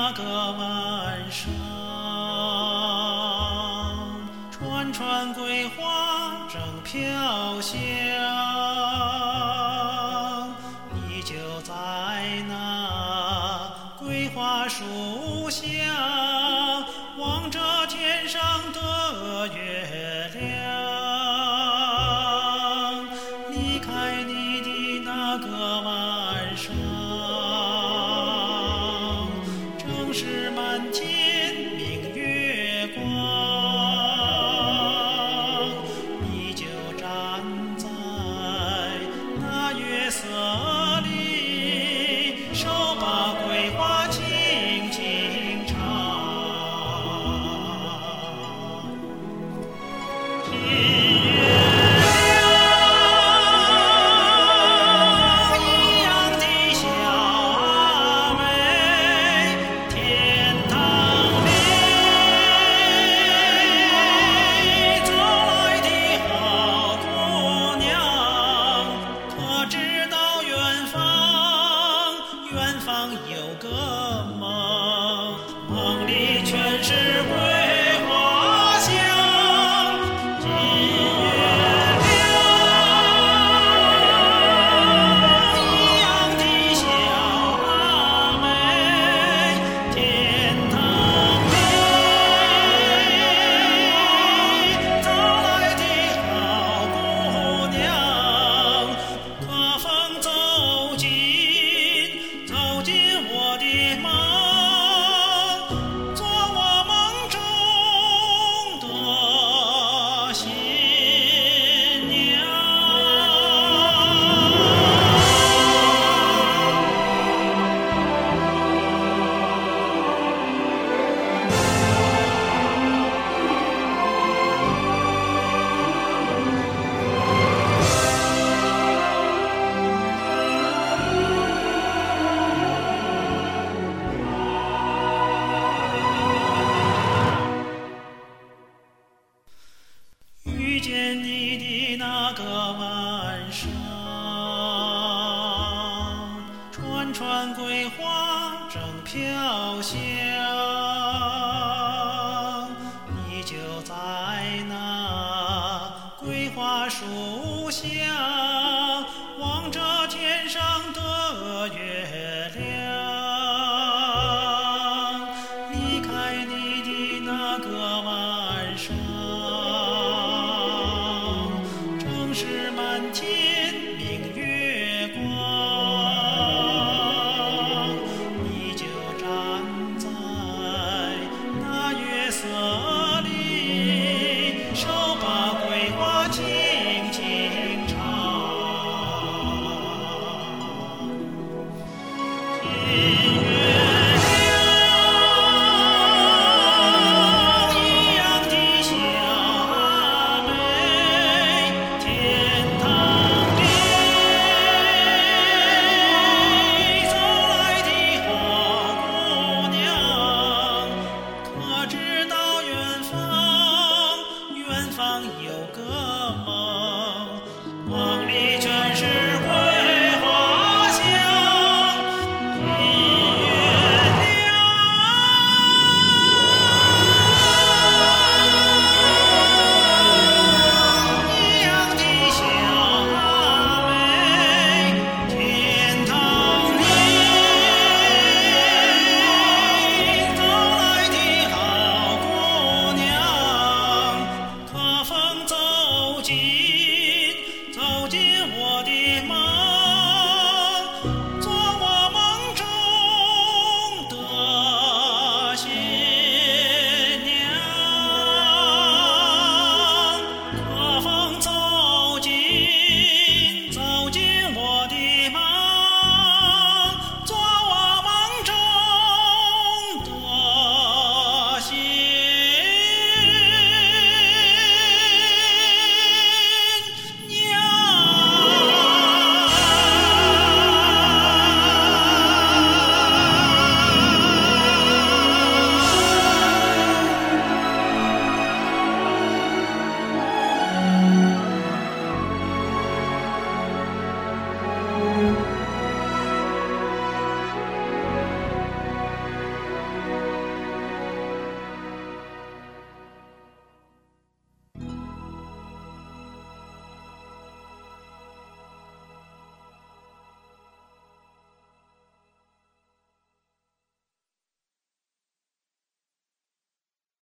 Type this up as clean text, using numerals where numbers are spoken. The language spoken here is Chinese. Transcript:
那个晚上，串串桂花正飘香，你就在那桂花树下，望着天上的月亮，离开你的那个晚上，正是满天明月光，你就站在那月色里，手把桂花轻轻唱。有个梦，梦里全是桂花香，金月亮一样的小妹，天堂里走来的好姑娘，可否走进我的梦，做我梦中的新娘。遇见你的那个晚上，串串桂花正飘香，你就在那桂花树下。